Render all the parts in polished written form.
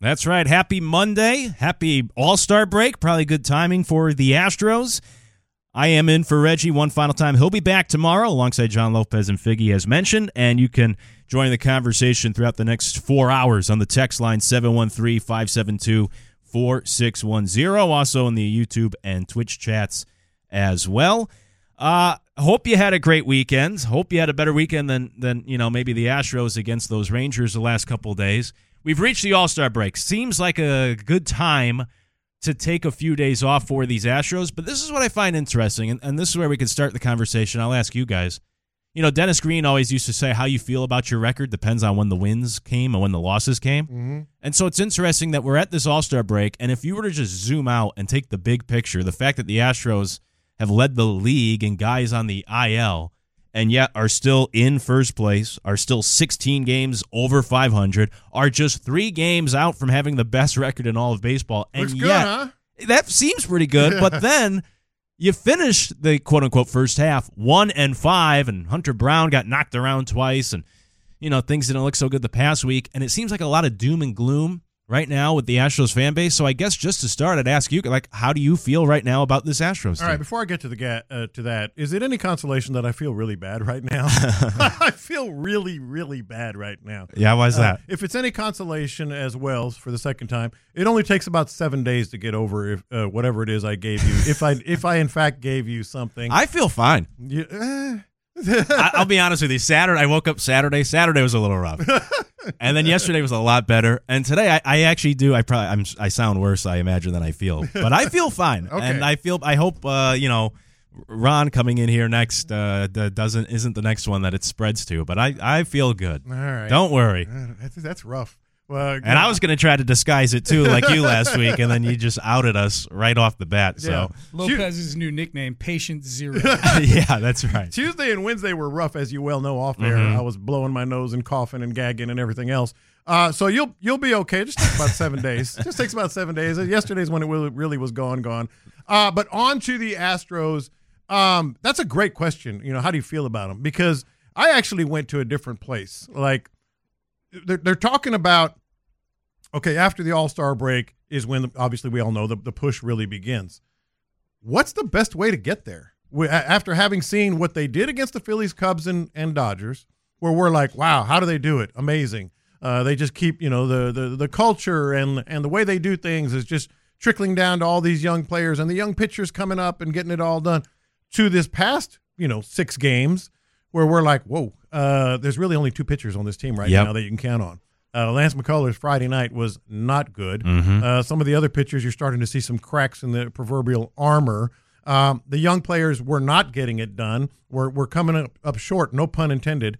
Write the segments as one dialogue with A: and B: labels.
A: That's right. Happy Monday. Happy All-Star break. Probably good timing for the Astros. I am in for Reggie one final time. He'll be back tomorrow alongside John Lopez and Figgy as mentioned, and you can join the conversation throughout the next 4 hours on the text line 713-572-4610. Also in the YouTube and Twitch chats as well. Hope you had a great weekend. Hope you had a better weekend than maybe the Astros against those Rangers the last couple of days. We've reached the All-Star break. Seems like a good time to take a few days off for these Astros, but this is what I find interesting, and this is where we can start the conversation. I'll ask you guys. Dennis Green always used to say how you feel about your record depends on when the wins came and when the losses came. Mm-hmm. And so it's interesting that we're at this All-Star break, and if you were to just zoom out and take the big picture, the fact that the Astros have led the league in guys on the IL and yet are still in first place, are still 16 games over 500, are just 3 games out from having the best record in all of baseball. And
B: looks good, huh?
A: That seems pretty good, but then you finish the quote-unquote first half 1-5, and Hunter Brown got knocked around twice, and things didn't look so good the past week, and it seems like a lot of doom and gloom right now with the Astros fan base. So I guess just to start, I'd ask you, how do you feel right now about this Astros team?
B: All right, before I get to that, is it any consolation that I feel really bad right now? I feel really, really bad right now.
A: Yeah, why is that?
B: If it's any consolation as well, for the second time, it only takes about 7 days to get over whatever it is I gave you. If I in fact gave you something.
A: I feel fine. I'll be honest with you. I woke up Saturday. Saturday was a little rough. And then yesterday was a lot better. And today I actually do. I sound worse, I imagine, than I feel. But I feel fine.
B: Okay.
A: And I hope Ron coming in here next isn't the next one that it spreads to. But I feel good.
B: All right.
A: Don't worry.
B: That's rough. Well,
A: and I was going to try to disguise it too, like you last week, and then you just outed us right off the bat.
B: Yeah.
A: So
C: Lopez's new nickname, Patient Zero.
A: Yeah, that's right.
B: Tuesday and Wednesday were rough, as you well know, off there.
A: Mm-hmm.
B: I was blowing my nose and coughing and gagging and everything else. So you'll be okay. It just takes about 7 days. It just takes about 7 days. Yesterday's when it really was gone. But on to the Astros. That's a great question. How do you feel about them? Because I actually went to a different place. Like, they're talking about, okay, after the All-Star break is when, obviously, we all know the push really begins. What's the best way to get there? After having seen what they did against the Phillies, Cubs, and Dodgers, where we're like, wow, how do they do it? Amazing. They just keep, the culture and the way they do things is just trickling down to all these young players and the young pitchers coming up and getting it all done. To this past, 6 games where we're like, whoa, there's really only 2 pitchers on this team right now that you can count on. Lance McCullers Friday night was not good.
A: Mm-hmm.
B: Some of the other pitchers, you're starting to see some cracks in the proverbial armor. The young players were not getting it done. We're coming up short, no pun intended,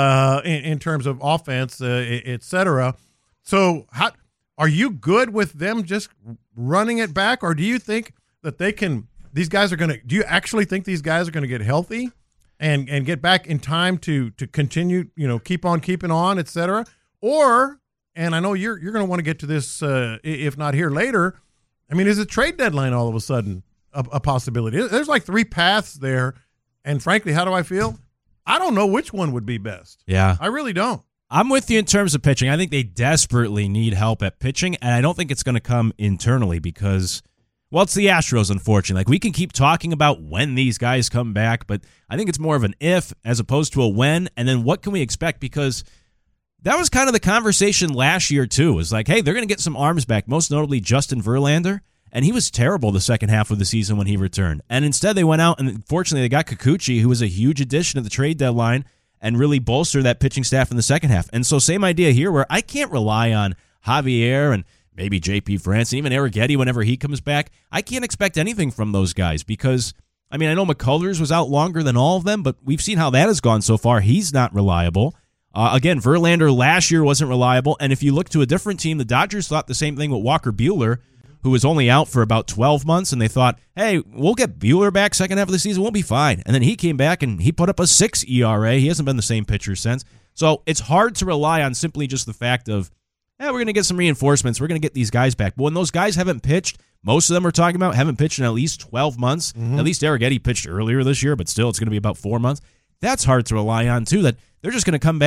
B: in terms of offense, et cetera. So are you good with them just running it back, or do you think that do you actually think these guys are going to get healthy and get back in time to continue, keep on keeping on, et cetera? Or, and I know you're going to want to get to this, if not here later, I mean, is a trade deadline all of a sudden a possibility? There's like 3 paths there, and frankly, how do I feel? I don't know which one would be best.
A: Yeah.
B: I really don't.
A: I'm with you in terms of pitching. I think they desperately need help at pitching, and I don't think it's going to come internally because, well, it's the Astros, unfortunately. Like, we can keep talking about when these guys come back, but I think it's more of an if as opposed to a when, and then what can we expect? Because that was kind of the conversation last year, too. It was like, hey, they're going to get some arms back, most notably Justin Verlander, and he was terrible the second half of the season when he returned. And instead, they went out, and unfortunately, they got Kikuchi, who was a huge addition at the trade deadline, and really bolstered that pitching staff in the second half. And so same idea here, where I can't rely on Javier and maybe J.P. France, and even Arrighetti whenever he comes back. I can't expect anything from those guys because, I mean, I know McCullers was out longer than all of them, but we've seen how that has gone so far. He's not reliable. Again, Verlander last year wasn't reliable, and if you look to a different team, the Dodgers thought the same thing with Walker Buehler, who was only out for about 12 months, and they thought, hey, we'll get Buehler back second half of the season, we'll be fine. And then he came back, and he put up a 6 ERA. He hasn't been the same pitcher since. So it's hard to rely on simply just the fact of, we're going to get some reinforcements, we're going to get these guys back. But when those guys haven't pitched, most of them we're talking about haven't pitched in at least 12 months. Mm-hmm. At least Arrighetti pitched earlier this year, but still it's going to be about 4 months. That's hard to rely on, too, that they're just going to come back,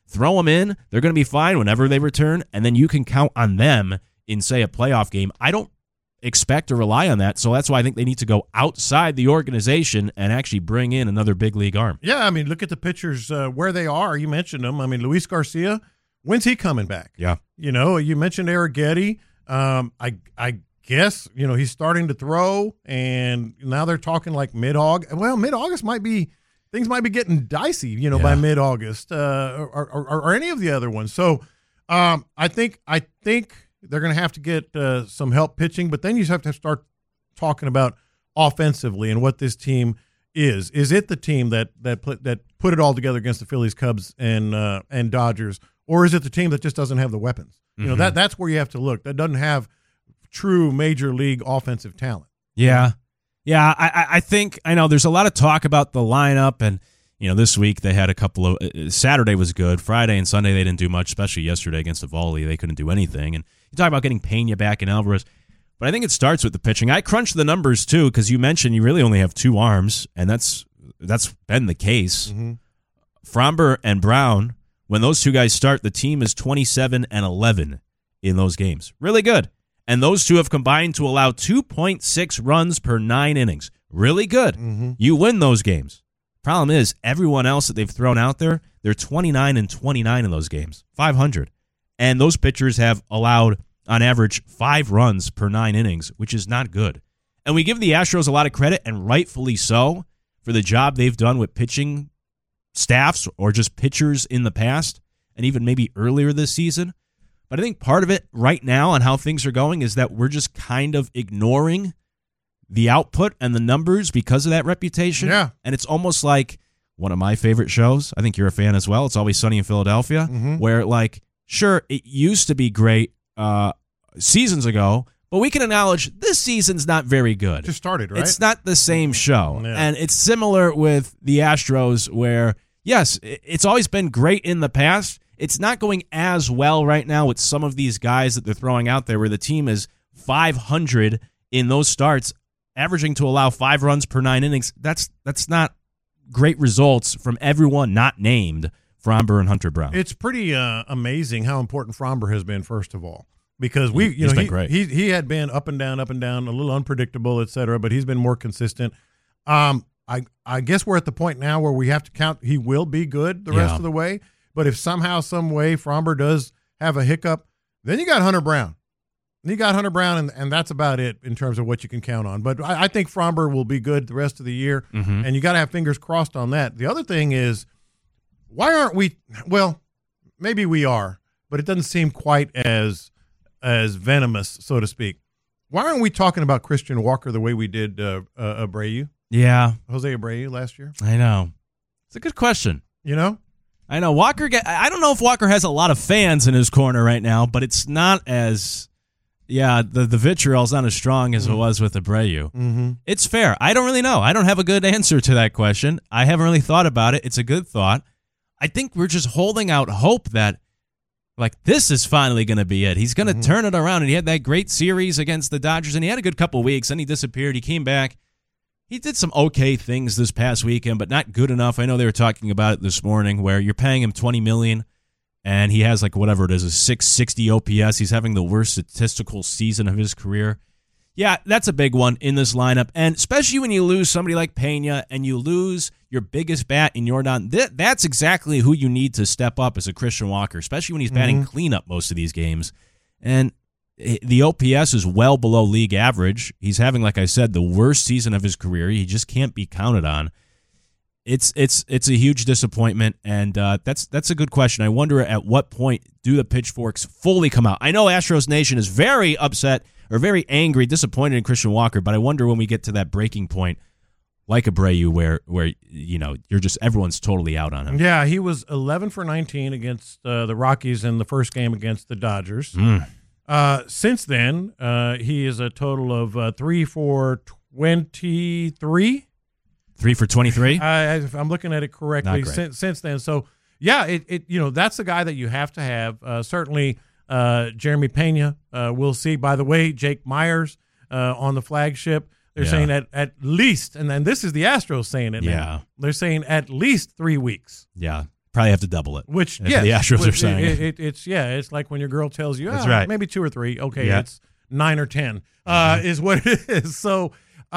A: throw them in. They're going to be fine whenever they return, and then you can count on them in, say, a playoff game. I don't expect to rely on that, so that's why I think they need to go outside the organization and actually bring in another big league arm.
B: Yeah, I mean, look at the pitchers where they are. You mentioned them. I mean, Luis Garcia, when's he coming back?
A: Yeah.
B: You know, you mentioned Arrighetti. I guess, you know, he's starting to throw, and now they're talking like mid-August. Well, mid-August things might be getting dicey, you know, by mid-August or any of the other ones. So I think they're going to have to get some help pitching, but then you have to start talking about offensively and what this team is. Is it the team that put it all together against the Phillies, Cubs, and Dodgers, or is it the team that just doesn't have the weapons? You know, that's where you have to look. That doesn't have true major league offensive talent.
A: Yeah. Yeah, I think, I know there's a lot of talk about the lineup, and, you know, this week they had a couple of, Saturday was good, Friday and Sunday they didn't do much, especially yesterday against the Volley, they couldn't do anything, and you talk about getting Pena back and Alvarez, but I think it starts with the pitching. I crunched the numbers too, because you mentioned you really only have two arms, and that's been the case. Framber and Brown, when those two guys start, the team is 27-11 in those games. Really good. And those two have combined to allow 2.6 runs per 9 innings. Really good. You win those games. Problem is, everyone else that they've thrown out there, they're 29-29 in those games. 500. And those pitchers have allowed, on average, 5 runs per 9 innings, which is not good. And we give the Astros a lot of credit, and rightfully so, for the job they've done with pitching staffs or just pitchers in the past, and even maybe earlier this season. But I think part of it right now on how things are going is that we're just kind of ignoring the output and the numbers because of that reputation.
B: Yeah.
A: And it's almost like one of my favorite shows. I think you're a fan as well. It's Always Sunny in Philadelphia, where, like, sure, it used to be great seasons ago, but we can acknowledge this season's not very good.
B: Just started, right?
A: It's not the same show.
B: Yeah.
A: And it's similar with the Astros where, yes, it's always been great in the past. It's not going as well right now with some of these guys that they're throwing out there where the team is 500 in those starts, averaging to allow 5 runs per 9 innings. That's not great results from everyone not named Framber and Hunter Brown.
B: It's pretty amazing how important Framber has been, first of all, because
A: he's been great.
B: He had been up and down, a little unpredictable, et cetera, but he's been more consistent. I guess we're at the point now where we have to count he will be good the rest of the way. But if somehow, some way, Framber does have a hiccup, then you got Hunter Brown. And that's about it in terms of what you can count on. But I think Framber will be good the rest of the year, and you got to have fingers crossed on that. The other thing is, why aren't we – well, maybe we are, but it doesn't seem quite as venomous, so to speak. Why aren't we talking about Christian Walker the way we did Abreu?
A: Yeah.
B: Jose Abreu last year?
A: I know. It's a good question.
B: You know?
A: I know Walker. I don't know if Walker has a lot of fans in his corner right now, but it's not as, the vitriol's not as strong as it was with Abreu. It's fair. I don't really know. I don't have a good answer to that question. I haven't really thought about it. It's a good thought. I think we're just holding out hope that, like, this is finally going to be it. He's going to turn it around, and he had that great series against the Dodgers, and he had a good couple of weeks, then he disappeared. He came back. He did some okay things this past weekend, but not good enough. I know they were talking about it this morning where you're paying him $20 million, and he has, like, whatever it is, a 660 OPS. He's having the worst statistical season of his career. Yeah, that's a big one in this lineup, and especially when you lose somebody like Pena and you lose your biggest bat in Yordan, that's exactly who you need to step up as a Christian Walker, especially when he's batting cleanup most of these games. And the OPS is well below league average. He's having, like I said, the worst season of his career. He just can't be counted on. It's a huge disappointment, and that's a good question. I wonder at what point do the pitchforks fully come out. I know Astros Nation is very upset or very angry, disappointed in Christian Walker, but I wonder when we get to that breaking point, like Abreu, where you're just everyone's totally out on him.
B: Yeah, he was 11 for 19 against the Rockies in the first game against the Dodgers. Since then, he is a total of 3 for 23.
A: 3 for 23.
B: I'm looking at it correctly. Since then, so yeah, it that's the guy that you have to have. Certainly, Jeremy Pena. We'll see. By the way, Jake Myers on the flagship. They're saying at least, and then this is the Astros saying it.
A: Yeah,
B: now. They're saying at least 3 weeks.
A: Yeah. probably have to double it.
B: Which,
A: if the Astros are saying
B: it's like when your girl tells you,
A: That's right.
B: maybe 2 or 3. Okay,
A: Yeah.
B: it's 9 or 10 is what it is. So,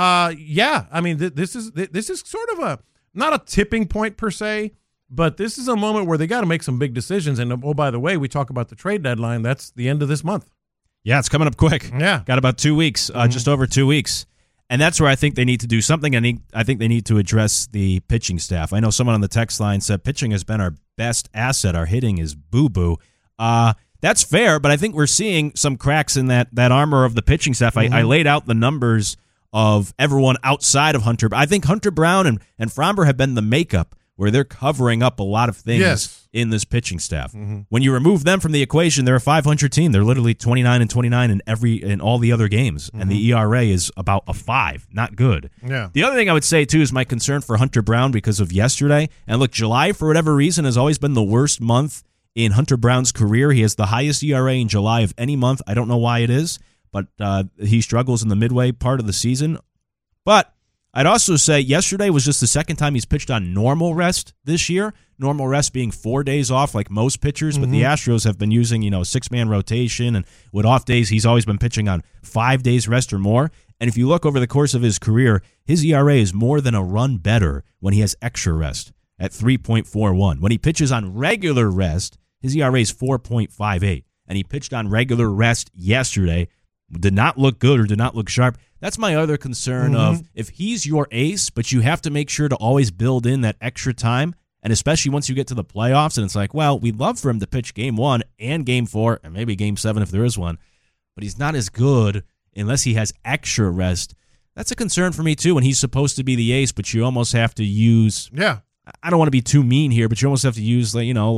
B: I mean, this is sort of not a tipping point per se, but this is a moment where they got to make some big decisions. And, oh, by the way, we talk about the trade deadline. That's the end of this month.
A: Yeah, it's coming up quick.
B: Yeah.
A: Got about 2 weeks, just over 2 weeks. And that's where I think they need to do something. I think they need to address the pitching staff. I know someone on the text line said pitching has been our best asset. Our hitting is boo-boo. That's fair, but I think we're seeing some cracks in that armor of the pitching staff. I laid out the numbers of everyone outside of Hunter. I think Hunter Brown and Framber have been the makeup where they're covering up a lot of things in this pitching staff. When you remove them from the equation, they're a 500 team. They're literally 29-29 in all the other games, and the ERA is about a 5. Not good.
B: Yeah.
A: The other thing I would say, too, is my concern for Hunter Brown because of yesterday. And look, July, for whatever reason, has always been the worst month in Hunter Brown's career. He has the highest ERA in July of any month. I don't know why it is, but he struggles in the midway part of the season. But I'd also say yesterday was just the second time he's pitched on normal rest this year. Normal rest being 4 days off like most pitchers, but the Astros have been using, a 6-man rotation, and with off days, he's always been pitching on 5 days rest or more. And if you look over the course of his career, his ERA is more than a run better when he has extra rest at 3.41. When he pitches on regular rest, his ERA is 4.58. And he pitched on regular rest yesterday, did not look good or did not look sharp. That's my other concern of if he's your ace, but you have to make sure to always build in that extra time, and especially once you get to the playoffs, and it's like, well, we'd love for him to pitch Game 1 and Game 4 and maybe Game 7 if there is one, but he's not as good unless he has extra rest. That's a concern for me, too, when he's supposed to be the ace, but you almost have to use I don't want to be too mean here, but you almost have to use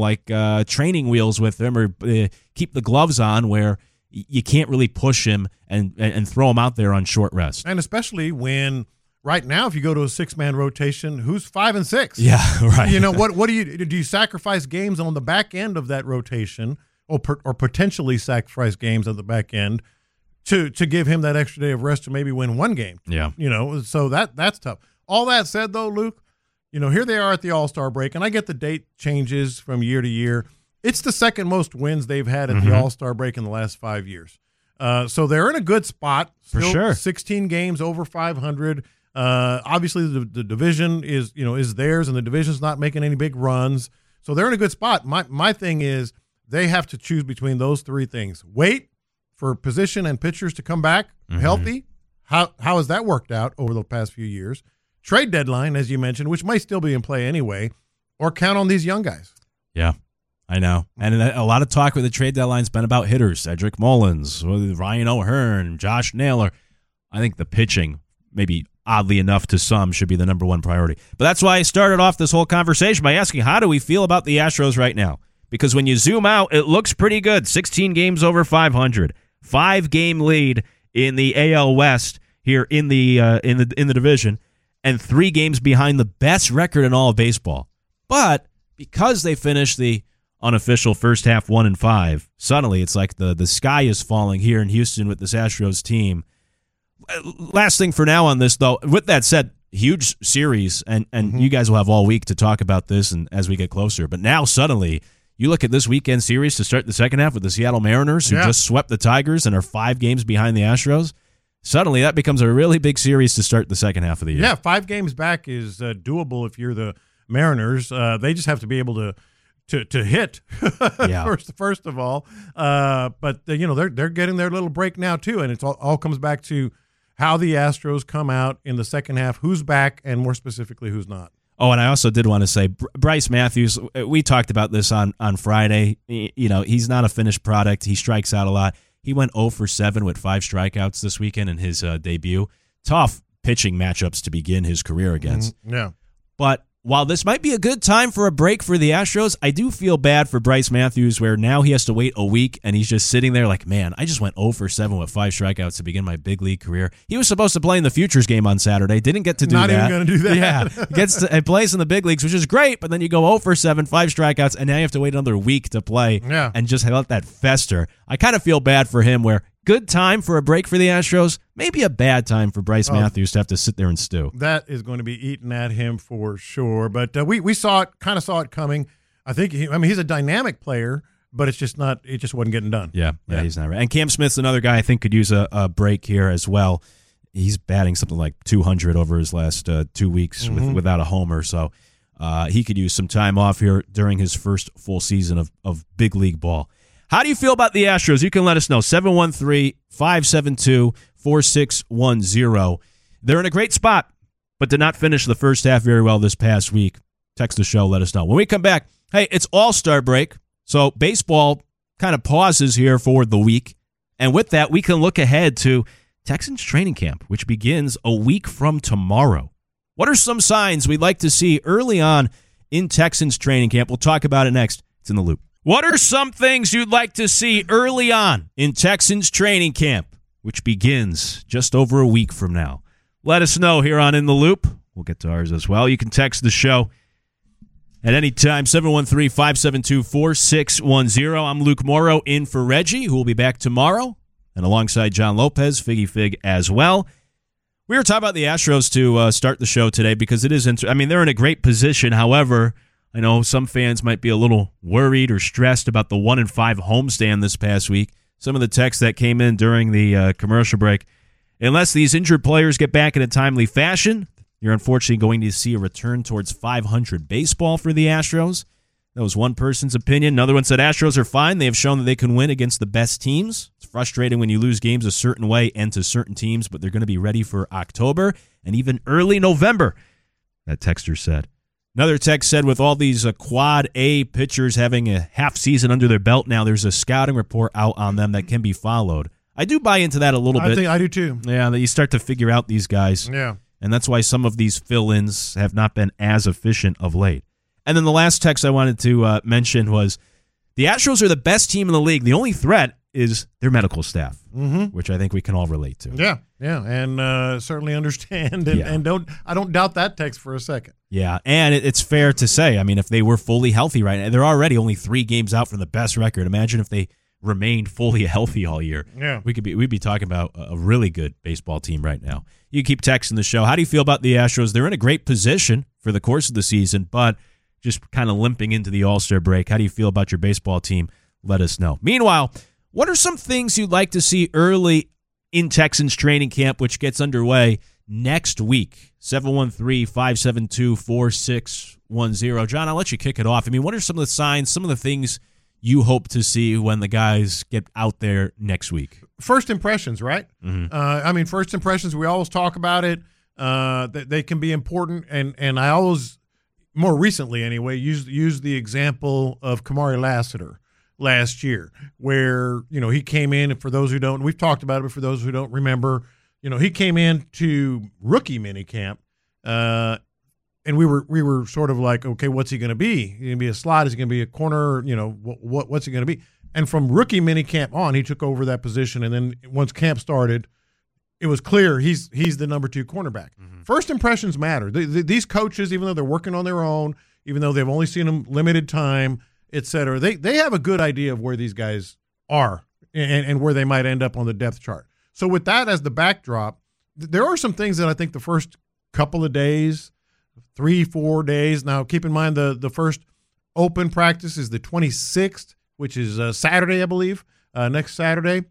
A: training wheels with him or keep the gloves on where you can't really push him and throw him out there on short rest.
B: And especially when right now, if you go to a 6-man rotation, who's 5 and 6?
A: Yeah, right.
B: What do you sacrifice games on the back end of that rotation or potentially sacrifice games on the back end to give him that extra day of rest to maybe win one game?
A: Yeah.
B: So that's tough. All that said, though, Luke, here they are at the All-Star break, and I get the date changes from year to year. It's the second most wins they've had at the All-Star break in the last 5 years. So they're in a good spot.
A: For sure.
B: 16 games over 500. Obviously, the division is theirs, and the division's not making any big runs. So they're in a good spot. My thing is they have to choose between those 3 things. Wait for position and pitchers to come back healthy. How has that worked out over the past few years? Trade deadline, as you mentioned, which might still be in play anyway, or count on these young guys.
A: Yeah. I know. And a lot of talk with the trade deadline's been about hitters, Cedric Mullins, Ryan O'Hearn, Josh Naylor. I think the pitching, maybe oddly enough to some, should be the number one priority. But that's why I started off this whole conversation by asking, how do we feel about the Astros right now? Because when you zoom out, it looks pretty good. 16 games over 500. 5-game lead in the AL West here in the division, and 3 games behind the best record in all of baseball. But because they finished the unofficial first half 1-5, suddenly it's like the sky is falling here in Houston with this Astros team. Last thing for now on this, though, with that said, huge series, and you guys will have all week to talk about this and as we get closer. But now suddenly you look at this weekend series to start the second half with the Seattle Mariners, who just swept the Tigers and are 5 games behind the Astros. Suddenly that becomes a really big series to start the second half of the year.
B: Yeah, 5 games back is doable if you're the Mariners. They just have to be able to hit first of all. But they're getting their little break now too, and it all comes back to how the Astros come out in the second half, who's back, and more specifically, who's not.
A: Oh, and I also did want to say Bryce Matthews, we talked about this on Friday. He's not a finished product. He strikes out a lot. He went 0 for 7 with 5 strikeouts this weekend in his debut. Tough pitching matchups to begin his career against.
B: Yeah.
A: But while this might be a good time for a break for the Astros, I do feel bad for Bryce Matthews where now he has to wait a week and he's just sitting there like, man, I just went 0 for 7 with 5 strikeouts to begin my big league career. He was supposed to play in the Futures game on Saturday. Didn't get to do that.
B: Not even going to do that.
A: Yeah. He plays in the big leagues, which is great, but then you go 0 for 7, 5 strikeouts, and now you have to wait another week to play and just let that fester. I kind of feel bad for him where good time for a break for the Astros, maybe a bad time for Bryce Matthews to have to sit there and stew.
B: That is going to be eating at him for sure. But we saw it, kind of saw it coming. I think he's a dynamic player, but it just wasn't getting done.
A: Yeah, he's not right. And Cam Smith's another guy I think could use a break here as well. He's batting something like 200 over his last 2 weeks without a homer, so he could use some time off here during his first full season of big league ball. How do you feel about the Astros? You can let us know. 713-572-4610. They're in a great spot, but did not finish the first half very well this past week. Text the show, let us know. When we come back, hey, it's All-Star break, so baseball kind of pauses here for the week. And with that, we can look ahead to Texans training camp, which begins a week from tomorrow. What are some signs we'd like to see early on in Texans training camp? We'll talk about it next. It's In the Loop. What are some things you'd like to see early on in Texans training camp, which begins just over a week from now? Let us know here on In the Loop. We'll get to ours as well. You can text the show at any time, 713-572-4610. I'm Luke Morrow in for Reggie, who will be back tomorrow, and alongside John Lopez, Figgy Fig as well. We were talking about the Astros to start the show today because it is they're in a great position. However, I know some fans might be a little worried or stressed about the 1-5 homestand this past week. Some of the texts that came in during the commercial break. Unless these injured players get back in a timely fashion, you're unfortunately going to see a return towards 500 baseball for the Astros. That was one person's opinion. Another one said Astros are fine. They have shown that they can win against the best teams. It's frustrating when you lose games a certain way and to certain teams, but they're going to be ready for October and even early November, that texter said. Another text said with all these quad A pitchers having a half season under their belt now, there's a scouting report out on them that can be followed. I do buy into that a little bit.
B: I do too.
A: Yeah, that you start to figure out these guys.
B: Yeah.
A: And that's why some of these fill-ins have not been as efficient of late. And then the last text I wanted to mention was the Astros are the best team in the league. The only threat is their medical staff, which I think we can all relate to.
B: Yeah, and certainly understand, and I don't doubt that text for a second.
A: Yeah, and it's fair to say, if they were fully healthy right now, they're already only 3 games out from the best record. Imagine if they remained fully healthy all year.
B: Yeah,
A: we'd be talking about a really good baseball team right now. You keep texting the show. How do you feel about the Astros? They're in a great position for the course of the season, but just kind of limping into the All-Star break. How do you feel about your baseball team? Let us know. Meanwhile, what are some things you'd like to see early in Texans training camp, which gets underway next week? 713-572-4610. John, I'll let you kick it off. What are some of the signs, some of the things you hope to see when the guys get out there next week?
B: First impressions, right? First impressions, we always talk about it. They can be important, and I always, more recently anyway, use the example of Kamari Lassiter last year, where he came in, and for those who don't, we've talked about it, but for those who don't remember, he came in to rookie minicamp, and we were sort of like, okay, what's he going to be? Is he going to be a slot? Is he going to be a corner? What's he going to be? And from rookie minicamp on, he took over that position, and then once camp started, it was clear he's the number 2 cornerback. First impressions matter. These coaches, even though they're working on their own, even though they've only seen them limited time, et cetera, they have a good idea of where these guys are and where they might end up on the depth chart. So with that as the backdrop, there are some things that I think the first couple of days, 3-4 days. Now, keep in mind the first open practice is the 26th, which is Saturday, I believe, next Saturday.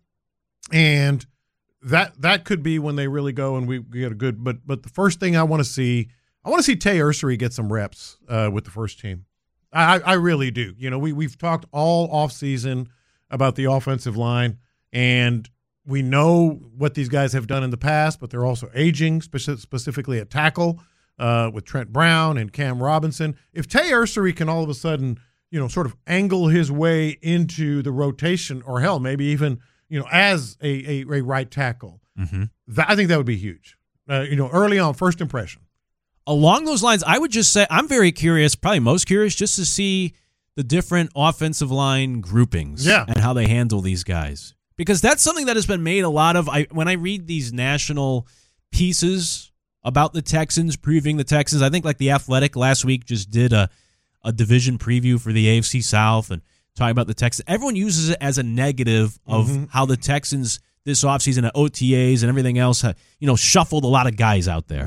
B: And that could be when they really go and we get a good. But the first thing I want to see Tay Ursery get some reps with the first team. I really do. We've talked all offseason about the offensive line, and we know what these guys have done in the past, but they're also aging, specifically at tackle with Trent Brown and Cam Robinson. If Tay Ursery can all of a sudden, sort of angle his way into the rotation, or hell, maybe even, as a right tackle, I think that would be huge. Early on, first impression.
A: Along those lines, I would just say I'm very curious, probably most curious, just to see the different offensive line groupings and how they handle these guys. Because that's something that has been made a lot of. When I read these national pieces about the Texans, previewing the Texans, I think like The Athletic last week just did a division preview for the AFC South and talking about the Texans. Everyone uses it as a negative of how the Texans this offseason at OTAs and everything else, shuffled a lot of guys out there.
B: Yeah.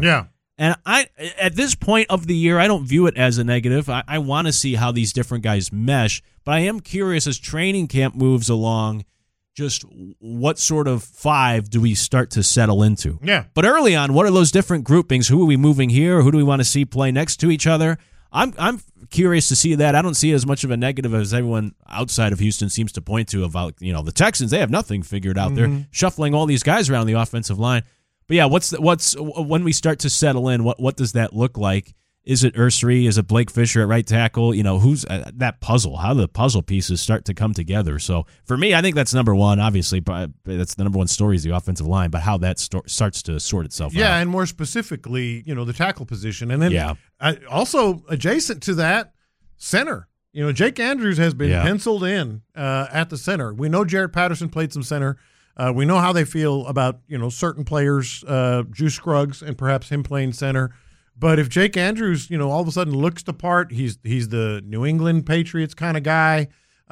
A: And at this point of the year, I don't view it as a negative. I want to see how these different guys mesh, but I am curious as training camp moves along, just what sort of five do we start to settle into?
B: Yeah.
A: But early on, what are those different groupings? Who are we moving here? Who do we want to see play next to each other? I'm curious to see that. I don't see it as much of a negative as everyone outside of Houston seems to point to about, the Texans. They have nothing figured out. They're shuffling all these guys around the offensive line. But yeah, what's when we start to settle in? What does that look like? Is it Ursary? Is it Blake Fisher at right tackle? Who's that puzzle? How do the puzzle pieces start to come together? So for me, I think that's number one. Obviously, that's the number one story is the offensive line, but how that starts to sort itself out.
B: Yeah, and more specifically, the tackle position, and then also adjacent to that, center. Jake Andrews has been penciled in at the center. We know Jarrett Patterson played some center. We know how they feel about certain players, Juice Scruggs, and perhaps him playing center. But if Jake Andrews, all of a sudden looks the part, he's the New England Patriots kind of guy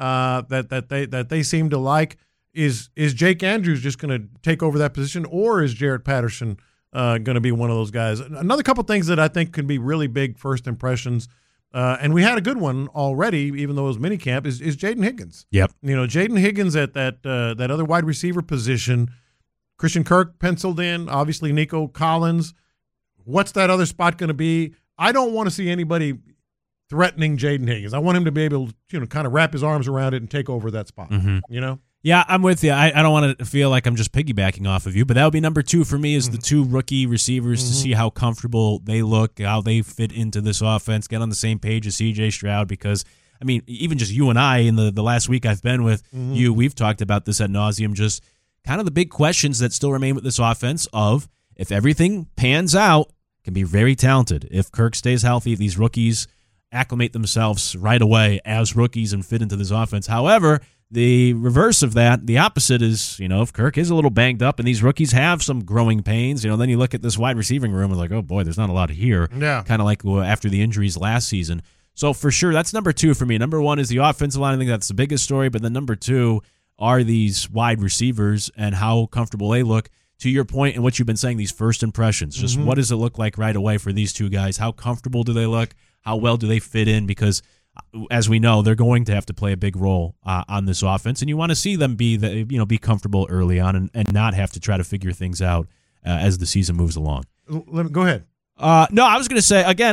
B: that they seem to like. Is Jake Andrews just going to take over that position, or is Jarrett Patterson going to be one of those guys? Another couple things that I think can be really big first impressions, and we had a good one already, even though it was minicamp, is Jaden Higgins.
A: Yep.
B: Jaden Higgins at that other wide receiver position. Christian Kirk penciled in, obviously Nico Collins. What's that other spot going to be? I don't want to see anybody threatening Jaden Higgins. I want him to be able to, kind of wrap his arms around it and take over that spot.
A: Yeah, I'm with you. I don't want to feel like I'm just piggybacking off of you, but that would be number two for me is the two rookie receivers to see how comfortable they look, how they fit into this offense, get on the same page as C.J. Stroud because, even just you and I in the last week I've been with you, we've talked about this ad nauseum, just kind of the big questions that still remain with this offense of if everything pans out, can be very talented. If Kirk stays healthy, these rookies acclimate themselves right away as rookies and fit into this offense. However, the reverse of that, the opposite is, if Kirk is a little banged up and these rookies have some growing pains, then you look at this wide receiving room and like, oh boy, there's not a lot here.
B: Yeah.
A: Kind of like after the injuries last season. So for sure, that's number two for me. Number one is the offensive line. I think that's the biggest story. But then number two are these wide receivers and how comfortable they look. To your point and what you've been saying, these first impressions, just what does it look like right away for these two guys? How comfortable do they look? How well do they fit in? Because as we know, they're going to have to play a big role on this offense, and you want to see them be comfortable early on and not have to try to figure things out as the season moves along.
B: Go ahead.
A: No, I was going to say again.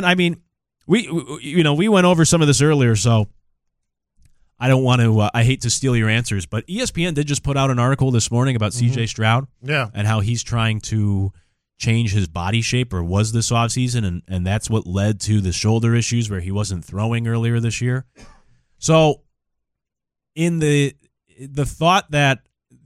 A: We went over some of this earlier, so I don't want to. I hate to steal your answers, but ESPN did just put out an article this morning about C.J. Stroud, and how he's trying to change his body shape, or was this offseason, and that's what led to the shoulder issues where he wasn't throwing earlier this year. So, in the thought that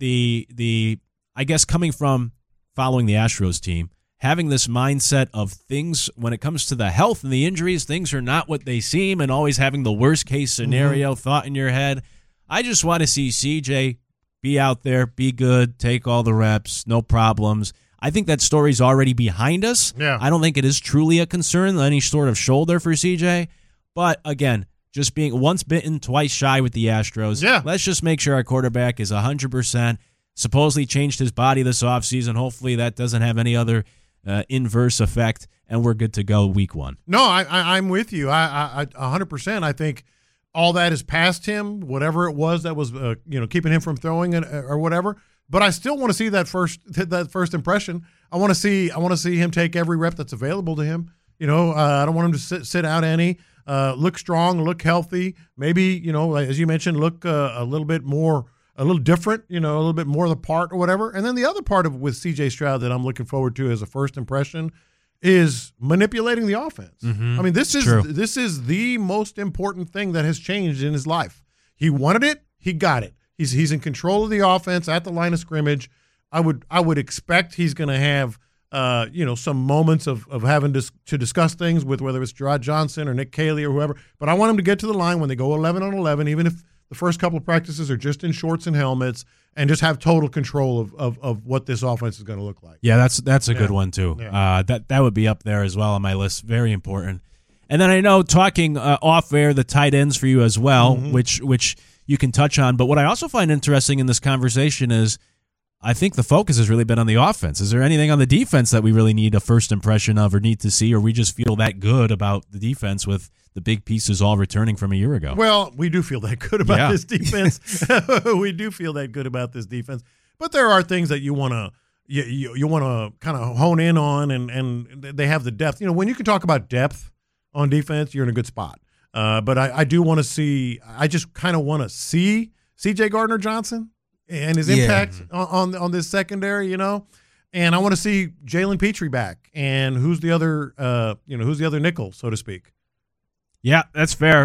A: the I guess coming from following the Astros team, having this mindset of things when it comes to the health and the injuries, things are not what they seem, and always having the worst case scenario thought in your head. I just want to see CJ be out there, be good, take all the reps, no problems. I think that story's already behind us.
B: Yeah.
A: I don't think it is truly a concern, any sort of shoulder for CJ. But again, just being once bitten, twice shy with the Astros.
B: Yeah.
A: Let's just make sure our quarterback is 100%. Supposedly changed his body this offseason. Hopefully that doesn't have any other inverse effect, and we're good to go week one.
B: No, I'm with you. I 100%. I think all that is past him, whatever it was that was keeping him from throwing it or whatever. But I still want to see that first impression. I want to see him take every rep that's available to him. I don't want him to sit out any. Look strong, look healthy. Maybe as you mentioned, look a little bit more. A little different, a little bit more the part or whatever. And then the other part of with C.J. Stroud that I'm looking forward to as a first impression is manipulating the offense. This is the most important thing that has changed in his life. He wanted it, he got it. He's in control of the offense at the line of scrimmage. I would expect he's going to have some moments of having to discuss things with whether it's Gerard Johnson or Nick Caley or whoever. But I want him to get to the line when they go 11 on 11, even if the first couple of practices are just in shorts and helmets, and just have total control of what this offense is going to look like.
A: Yeah, that's a good one too. Yeah. That would be up there as well on my list. Very important. And then I know talking off air, the tight ends for you as well, which you can touch on. But what I also find interesting in this conversation is I think the focus has really been on the offense. Is there anything on the defense that we really need a first impression of or need to see, or we just feel that good about the defense with the big pieces all returning from a year ago?
B: Well, we do feel that good about this defense. We do feel that good about this defense. But there are things that you want to you want to kind of hone in on, and they have the depth. You know, when you can talk about depth on defense, you're in a good spot. But I do want to see – I just kind of want to see C.J. Gardner-Johnson and his impact on this secondary, you know. And I want to see Jalen Petrie back. And who's the other nickel, so to speak.
A: Yeah, that's fair.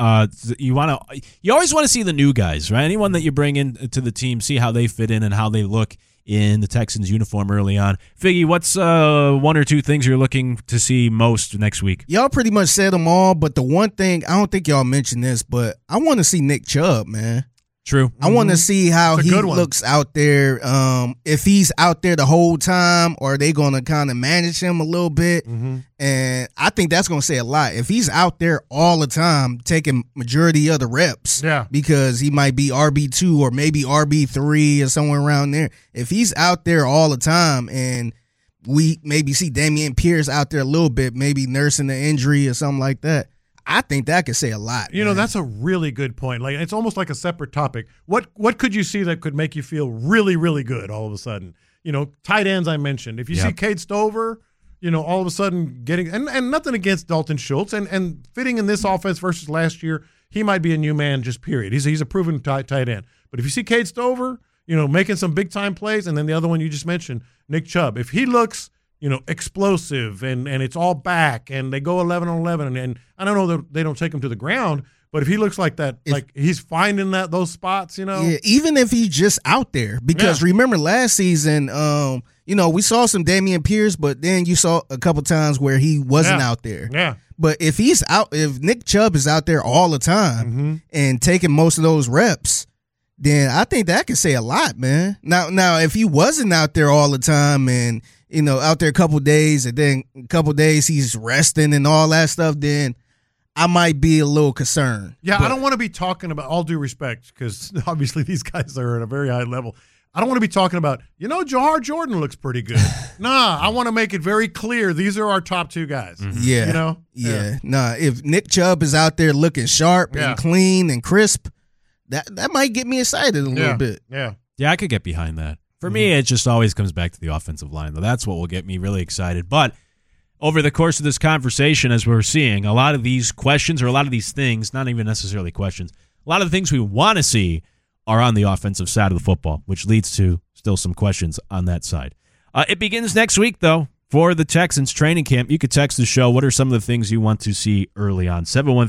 A: You always want to see the new guys, right? Anyone that you bring in to the team, see how they fit in and how they look in the Texans uniform early on. Figgy, what's one or two things you're looking to see most next week?
D: Y'all pretty much said them all, but the one thing, I don't think y'all mentioned this, but I want to see Nick Chubb, man.
A: True.
D: I want to see how he looks out there. If he's out there the whole time, or are they going to kind of manage him a little bit? Mm-hmm. And I think that's going to say a lot. If he's out there all the time, taking majority of the reps, because he might be RB2 or maybe RB3 or somewhere around there. If he's out there all the time, and we maybe see Dameon Pierce out there a little bit, maybe nursing the injury or something like that, I think that could say a lot.
B: You know, that's a really good point. Like, it's almost like a separate topic. What could you see that could make you feel really, really good all of a sudden? You know, tight ends I mentioned. If you see Cade Stover, you know, all of a sudden getting and nothing against Dalton Schultz and fitting in this offense versus last year, he might be a new man just period. He's a proven tight end. But if you see Cade Stover, you know, making some big time plays, and then the other one you just mentioned, Nick Chubb, if he looks, you know, explosive and it's all back and they go 11 on 11 and I don't know that they don't take him to the ground, but if he looks like that, like he's finding those spots, you know.
D: Yeah, even if he's just out there, because remember last season, you know, we saw some Dameon Pierce, but then you saw a couple times where he wasn't out there.
B: Yeah.
D: But if Nick Chubb is out there all the time and taking most of those reps, then I think that could say a lot, man. Now, if he wasn't out there all the time and, you know, out there a couple days and then a couple days he's resting and all that stuff, then I might be a little concerned.
B: Yeah, I don't want to be talking about, all due respect, because obviously these guys are at a very high level. I don't want to be talking about, you know, Jahar Jordan looks pretty good. Nah, I want to make it very clear these are our top two guys.
D: Mm-hmm. Yeah.
B: You know?
D: Yeah. Nah, if Nick Chubb is out there looking sharp and clean and crisp, that might get me excited a little bit.
B: Yeah.
A: Yeah, I could get behind that. For me, it just always comes back to the offensive line, though. That's what will get me really excited. But over the course of this conversation, as we're seeing, a lot of these questions or a lot of these things, not even necessarily questions, a lot of the things we want to see are on the offensive side of the football, which leads to still some questions on that side. It begins next week, though, for the Texans training camp. You could text the show. What are some of the things you want to see early on?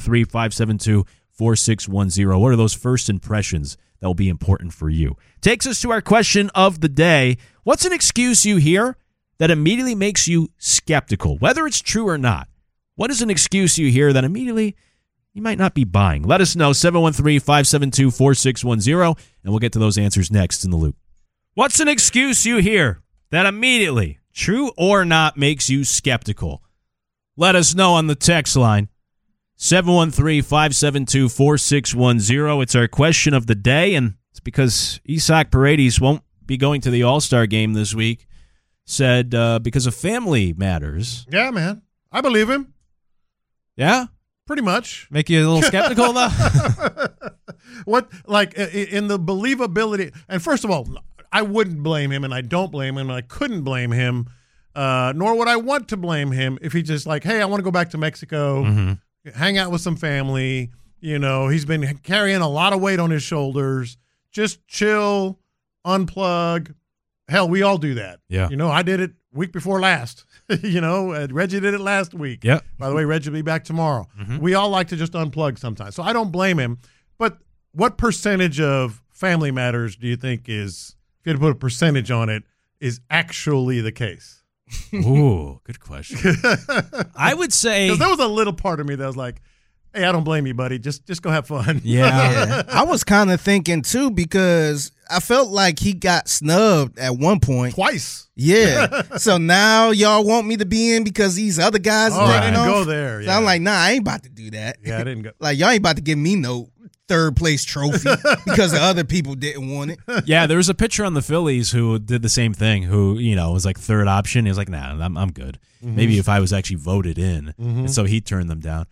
A: 713-572-4610. What are those first impressions that will be important for you? Takes us to our question of the day. What's an excuse you hear that immediately makes you skeptical, whether it's true or not? What is an excuse you hear that immediately you might not be buying? Let us know, 713-572-4610, and we'll get to those answers next in the loop. What's an excuse you hear that immediately, true or not, makes you skeptical? Let us know on the text line. 713-572-4610. It's our question of the day, and it's because Isaac Paredes won't be going to the All-Star game this week. Said because of family matters.
B: Yeah, man. I believe him.
A: Yeah?
B: Pretty much.
A: Make you a little skeptical, though?
B: What, like, in the believability, and first of all, I wouldn't blame him, and I don't blame him, and I couldn't blame him, nor would I want to blame him if he just like, hey, I want to go back to Mexico, hang out with some family. You know, he's been carrying a lot of weight on his shoulders. Just chill, unplug. Hell, we all do that.
A: Yeah.
B: You know, I did it week before last. You know, Reggie did it last week.
A: Yeah.
B: By the way, Reggie will be back tomorrow. We all like to just unplug sometimes. So I don't blame him. But what percentage of family matters do you think is, if you had to put a percentage on it, is actually the case?
A: Ooh, good question. I would say,
B: because there was a little part of me that was like, hey, I don't blame you, buddy. Just go have fun.
A: Yeah.
D: I was kind of thinking, too, because I felt like he got snubbed at one point.
B: Twice.
D: Yeah. So now y'all want me to be in because these other guys are
B: I
D: taking
B: didn't
D: off?
B: go there.
D: So I'm like, nah, I ain't about to do that.
B: Yeah, I didn't go.
D: Like, y'all ain't about to give me no third place trophy because the other people didn't want it.
A: Yeah, there was a pitcher on the Phillies who did the same thing, who, was like third option. He was like, nah, I'm good. Mm-hmm. Maybe if I was actually voted in. Mm-hmm. And so he turned them down.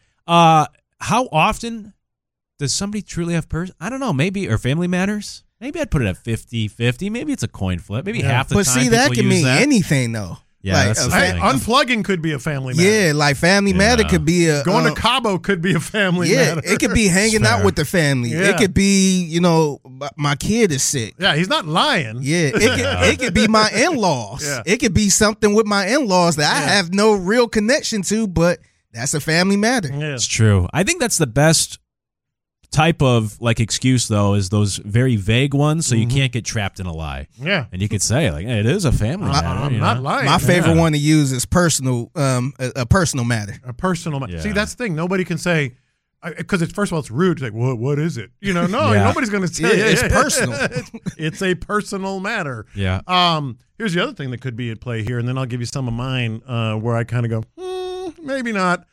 A: How often does somebody truly have I don't know, maybe, or Family Matters? Maybe I'd put it at 50-50. Maybe it's a coin flip. Maybe half the time.
D: But see, that can mean anything, though.
A: Yeah,
D: like,
A: that's the thing.
B: Unplugging could be a family matter.
D: Yeah, like Family Matter could be a...
B: Going to Cabo could be a family matter.
D: Yeah, it could be hanging out with the family. Yeah. It could be, my kid is sick.
B: Yeah, he's not lying.
D: Yeah, it could be my in-laws. Yeah. It could be something with my in-laws that I have no real connection to, but that's a family matter.
B: Yeah.
A: It's true. I think that's the best type of excuse, though, is those very vague ones, so you can't get trapped in a lie.
B: Yeah,
A: and you could say hey, it is a family matter.
B: I'm not lying.
D: My favorite one to use is personal, a personal matter.
B: A personal matter. Yeah. See, that's the thing. Nobody can say because first of all, it's rude. It's like, what is it? Nobody's going to say
D: it's personal.
B: It's a personal matter.
A: Yeah.
B: Here's the other thing that could be at play here, and then I'll give you some of mine where I kind of go, maybe not.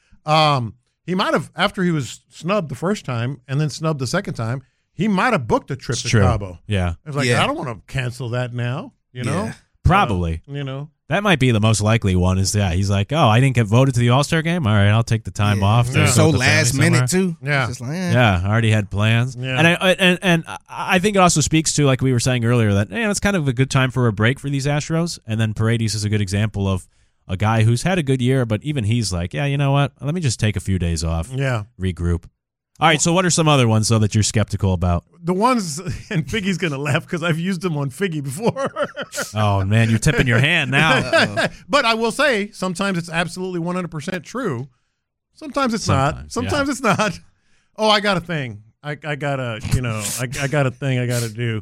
B: He might have, after he was snubbed the first time and then snubbed the second time, he might have booked a trip to Cabo.
A: Yeah.
B: It's like, I don't want to cancel that now, know?
A: Probably. That might be the most likely one is, he's like, oh, I didn't get voted to the All-Star game? All right, I'll take the time off.
D: Yeah. So last minute, too.
B: Yeah.
D: Just like,
A: I already had plans.
B: Yeah.
A: And I think it also speaks to, like we were saying earlier, that it's kind of a good time for a break for these Astros. And then Paredes is a good example of a guy who's had a good year, but even he's like, you know what? Let me just take a few days off.
B: Yeah.
A: Regroup. All right, so what are some other ones, though, that you're skeptical about?
B: The ones, and Figgy's going to laugh because I've used them on Figgy before.
A: Oh, man, you're tipping your hand now.
B: But I will say, sometimes it's absolutely 100% true. Sometimes it's not. Sometimes it's not. Oh, I got a thing. I got a, I got a thing I got to do.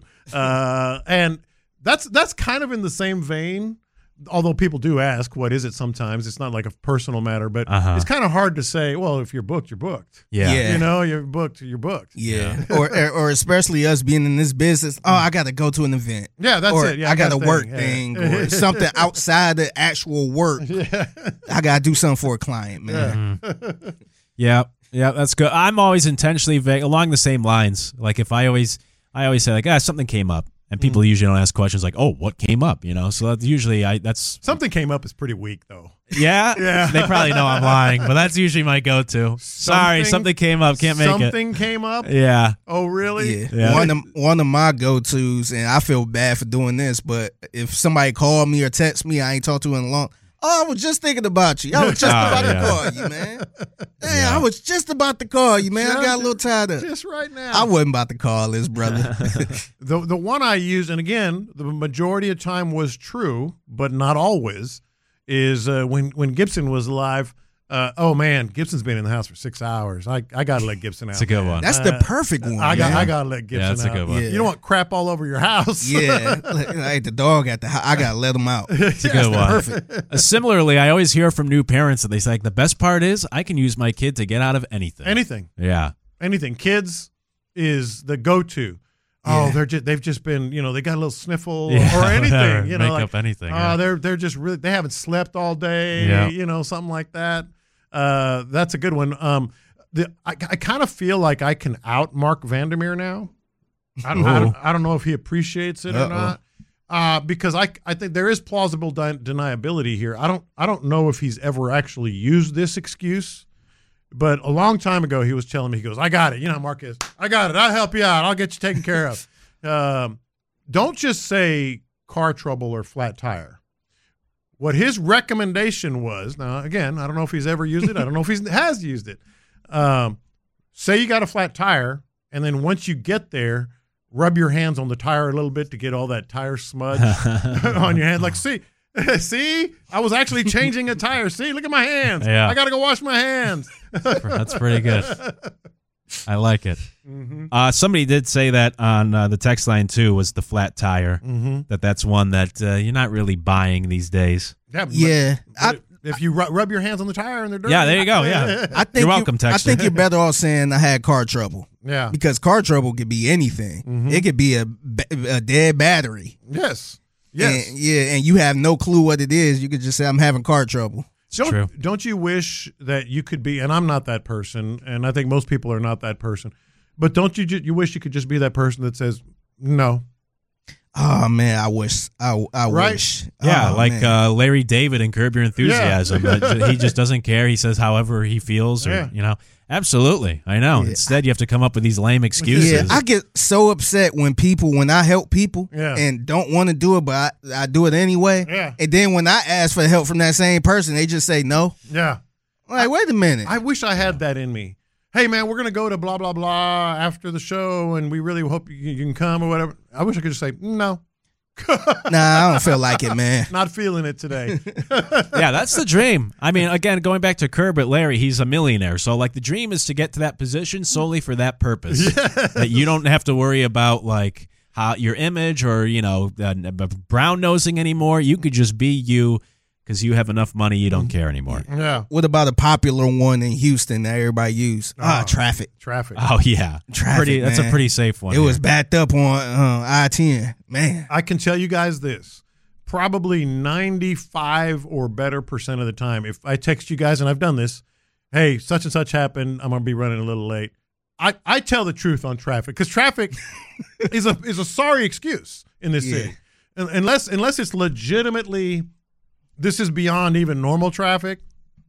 B: And that's kind of in the same vein. Although people do ask, what is it sometimes? It's not like a personal matter, but it's kind of hard to say, well, if you're booked, you're booked.
A: Yeah.
B: You're booked, you're booked.
D: Yeah. or especially us being in this business, I got to go to an event.
B: Yeah, that's it. Yeah,
D: I got a work thing or something outside the actual work.
B: Yeah.
D: I got to do something for a client, man.
A: Yeah. Yeah, that's good. I'm always intentionally vague along the same lines. Like if I always say like, something came up. And people usually don't ask questions like, "Oh, what came up?" So that's usually that's
B: something came up is pretty weak though.
A: Yeah, yeah. They probably know I'm lying, but that's usually my go-to. Sorry, something came up. Can't make it.
B: Something came up.
A: Yeah.
B: Oh, really?
D: Yeah. One of my go-tos, and I feel bad for doing this, but if somebody called me or text me, I ain't talked to in a long. Oh, I was just thinking about you. I was just about to call you, man. Damn, I was just about to call you, man. I got a little tired of
B: just right now.
D: I wasn't about to call this brother.
B: The one I use, and again, the majority of time was true, but not always, is when Gibson was alive. Gibson's been in the house for 6 hours. I got to let Gibson out.
A: That's a good one.
D: That's the perfect one.
B: I got to let Gibson out.
A: That's a good one.
B: You don't want crap all over your house.
D: Yeah. Like the dog at the house. I got to let him out.
A: It's a good one. Perfect. Similarly, I always hear from new parents that they say, like, the best part is I can use my kid to get out of anything.
B: Anything.
A: Yeah.
B: Anything. Kids is the go-to. Oh, they've just been, they got a little sniffle or anything,
A: make up anything.
B: They're just really, they haven't slept all day, something like that. That's a good one. I kind of feel like I can out Mark Vandermeer now. I don't know if he appreciates it or not. Because I think there is plausible deniability here. I don't know if he's ever actually used this excuse. But a long time ago, he was telling me, he goes, I got it. You know how Mark is. I got it. I'll help you out. I'll get you taken care of. Don't just say car trouble or flat tire. What his recommendation was, now, again, I don't know if he's ever used it. I don't know if he has used it. Say you got a flat tire, and then once you get there, rub your hands on the tire a little bit to get all that tire smudge on your hand. Like, see, I was actually changing a tire. See, look at my hands.
A: Yeah.
B: I got to go wash my hands.
A: That's pretty good. I like it.
B: Mm-hmm.
A: Somebody did say that on the text line, too, was the flat tire.
B: Mm-hmm.
A: That's one that you're not really buying these days.
B: Yeah. But if you rub your hands on the tire and they're dirty.
A: Yeah, there you go. Yeah. You're welcome, Texter.
D: I think you're better off saying I had car trouble.
B: Yeah.
D: Because car trouble could be anything. Mm-hmm. It could be a dead battery.
B: Yes.
D: And you have no clue what it is. You could just say, I'm having car trouble.
B: Don't you wish that you could be, and I'm not that person, and I think most people are not that person, But don't you wish you could just be that person that says no?
D: Oh man, I wish. I
B: Right?
D: wish.
A: Yeah,
D: Oh,
A: like
D: man.
A: Larry David in Curb Your Enthusiasm. He just doesn't care. He says however he feels, or absolutely. I know.
D: Yeah.
A: Instead, you have to come up with these lame excuses.
D: Yeah, I get so upset when I help people and don't want to do it, but I do it anyway.
B: Yeah.
D: And then when I ask for help from that same person, they just say no.
B: Yeah.
D: I'm like, wait a minute.
B: I wish I had that in me. Hey, man, we're going to go to blah, blah, blah after the show, and we really hope you can come or whatever. I wish I could just say, no.
D: Nah, I don't feel like it, man.
B: Not feeling it today.
A: Yeah, that's the dream. I mean, again, going back to Curb at Larry, he's a millionaire. So, like, the dream is to get to that position solely for that purpose. Yes. That you don't have to worry about, like, how your image or, brown nosing anymore. You could just be you because you have enough money you don't care anymore.
B: Yeah.
D: What about a popular one in Houston that everybody use? Traffic.
B: Traffic.
A: Oh, yeah.
D: Traffic,
A: That's a pretty safe one.
D: It was backed up on I-10. Man.
B: I can tell you guys this. Probably 95 or better % of the time, if I text you guys, and I've done this, hey, such and such happened, I'm going to be running a little late. I tell the truth on traffic because traffic is a sorry excuse in this city. Unless it's legitimately, this is beyond even normal traffic,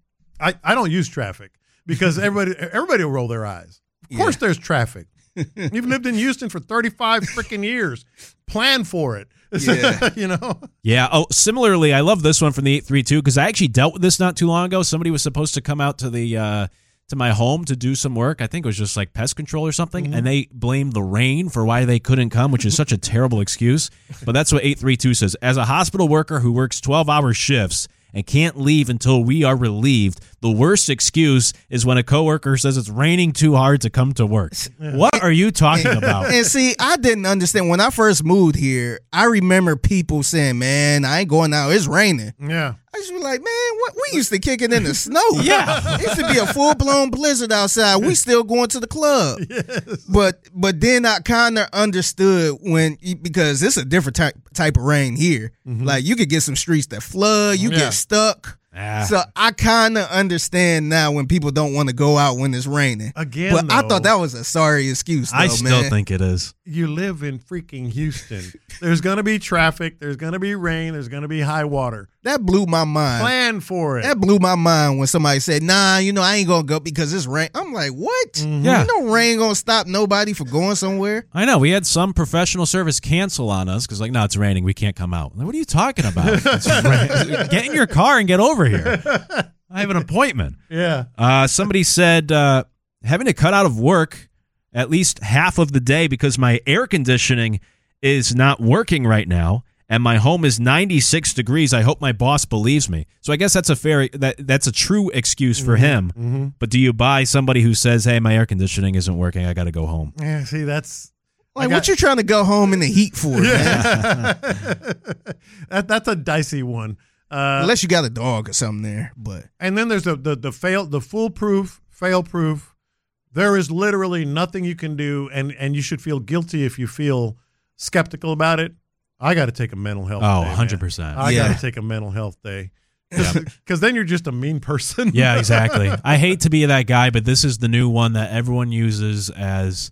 B: I don't use traffic because everybody will roll their eyes. Of course there's traffic. You've lived in Houston for 35 freaking years. Plan for it.
D: Yeah.
A: Yeah. Oh, similarly, I love this one from the 832 because I actually dealt with this not too long ago. Somebody was supposed to come out to the to my home to do some work. I think it was just like pest control or something, and they blamed the rain for why they couldn't come, which is such a terrible excuse. But that's what 832 says. As a hospital worker who works 12-hour shifts and can't leave until we are relieved, the worst excuse is when a coworker says it's raining too hard to come to work. What are you talking about?
D: And see, I didn't understand. When I first moved here, I remember people saying, man, I ain't going out. It's raining.
B: Yeah.
D: I used to be like, man, what? We used to kick it in the snow. It used to be a full-blown blizzard outside. We still going to the club.
B: Yes.
D: But then I kind of understood because it's a different type of rain here. Mm-hmm. Like, you could get some streets that flood. You get stuck. So I kind of understand now when people don't want to go out when it's raining.
B: Again,
D: but I thought that was a sorry excuse, though,
A: I still think it is.
B: You live in freaking Houston. There's going to be traffic. There's going to be rain. There's going to be high water.
D: That blew my mind.
B: Plan for it.
D: That blew my mind when somebody said, nah, I ain't going to go because it's rain. I'm like, what?
A: Mm-hmm. Yeah.
D: No rain going to stop nobody from going somewhere.
A: I know. We had some professional service cancel on us because, no, it's raining. We can't come out. Like, what are you talking about? Get in your car and get over here. I have an appointment.
B: Yeah.
A: Somebody said having to cut out of work at least half of the day because my air conditioning is not working right now and my home is 96 degrees. I hope my boss believes me. So I guess that's a true excuse for him. Mm-hmm. But do you buy somebody who says, hey, my air conditioning isn't working, I got to go home?
B: Yeah, see, that's...
D: what you trying to go home in the heat for, man?
B: That's a dicey one.
D: Unless you got a dog or something there.
B: And then there's the foolproof, fail-proof. There is literally nothing you can do, and you should feel guilty if you feel skeptical about it. I got to take a mental health day.
A: 100%.
B: I got to take a mental health day. Because then you're just a mean person.
A: Yeah, exactly. I hate to be that guy, but this is the new one that everyone uses as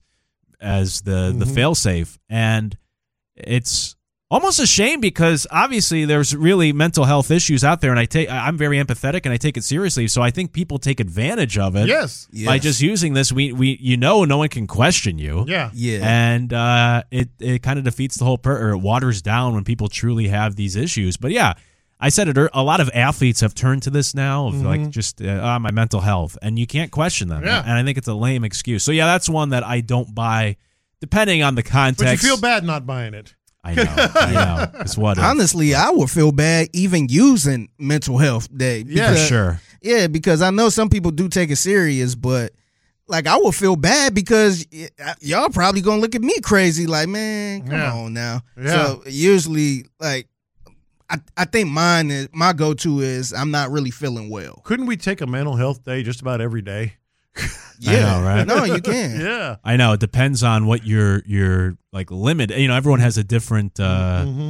A: the fail-safe. And it's almost a shame because obviously there's really mental health issues out there, and I'm very empathetic and I take it seriously. So I think people take advantage of it.
B: Yes.
A: By just using this. No one can question you.
B: Yeah.
A: And it kind of defeats the whole or it waters down when people truly have these issues. But yeah, I said it. A lot of athletes have turned to this now of like just my mental health, and you can't question them.
B: Yeah.
A: And I think it's a lame excuse. So yeah, that's one that I don't buy, depending on the context.
B: But you feel bad not buying it.
A: I know. It's what.
D: Honestly, I would feel bad even using mental health day.
A: For sure.
D: Yeah, because I know some people do take it serious, but like I would feel bad because y'all probably gonna look at me crazy. Like, man, come on now.
B: Yeah. So
D: usually, like, I think my go-to is I'm not really feeling well.
B: Couldn't we take a mental health day just about every day?
A: Yeah, I know, right?
D: No, you can.
B: Yeah,
A: I know. It depends on what your like limit. Everyone has a different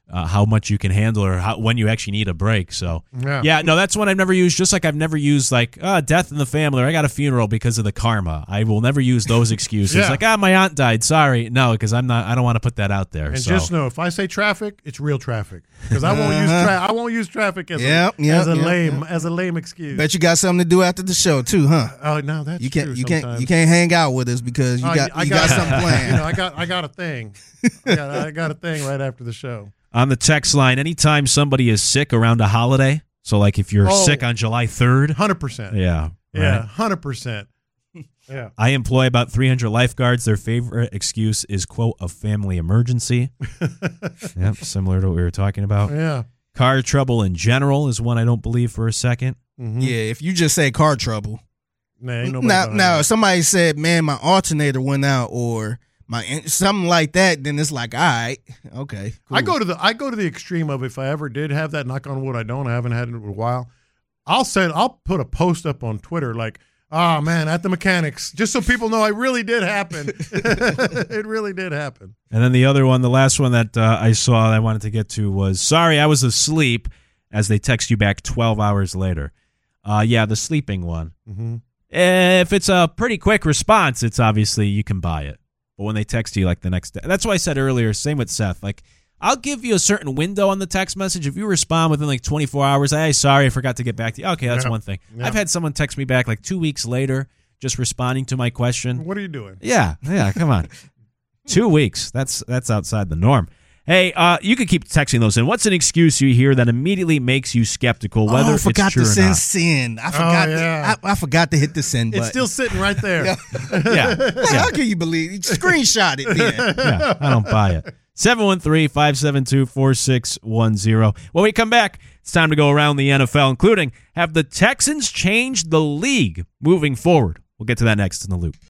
A: how much you can handle or when you actually need a break. So, no, that's one I've never used. Just like I've never used death in the family or I got a funeral because of the karma. I will never use those excuses. My aunt died. Sorry. No, because I don't want to put that out there.
B: And just know, if I say traffic, it's real traffic because I won't use traffic as a lame excuse.
D: Bet you got something to do after the show too, huh?
B: Oh no, that's
D: you
B: true.
D: You can't hang out with us because you got something planned.
B: I got a thing. I got a thing right after the show.
A: On the text line, anytime somebody is sick around a holiday, so like if you're sick on July 3rd.
B: 100%.
A: Yeah.
B: Yeah, 100%. Yeah.
A: I employ about 300 lifeguards. Their favorite excuse is, quote, a family emergency. Yep, similar to what we were talking about.
B: Yeah.
A: Car trouble in general is one I don't believe for a second.
D: Mm-hmm. Yeah, if you just say car trouble.
B: Now,
D: if somebody said, man, my alternator went out or something like that, then it's like, all right, okay, cool.
B: I go to the extreme of if I ever did have that, knock on wood, I haven't had it in a while. I'll put a post up on Twitter like, oh man, at the mechanics, just so people know it really did happen. It really did happen.
A: And then the other one, the last one that I saw I wanted to get to was, sorry, I was asleep, as they text you back 12 hours later. The sleeping one.
B: Mm-hmm.
A: If it's a pretty quick response, it's obviously you can buy it. But when they text you like the next day, that's why I said earlier, same with Seth, like I'll give you a certain window on the text message. If you respond within like 24 hours, hey, sorry, I forgot to get back to you. Okay, that's one thing. Yeah. I've had someone text me back like 2 weeks later just responding to my question.
B: What are you doing?
A: Yeah, come on. 2 weeks, that's outside the norm. Hey, you could keep texting those in. What's an excuse you hear that immediately makes you skeptical whether it's true or not?
D: I forgot to send. I forgot to hit the send button.
B: It's still sitting right there.
D: How can you believe it? Screenshot it then.
A: Yeah, I don't buy it. 713-572-4610. When we come back, it's time to go around the NFL, including have the Texans changed the league moving forward? We'll get to that next in The Loop.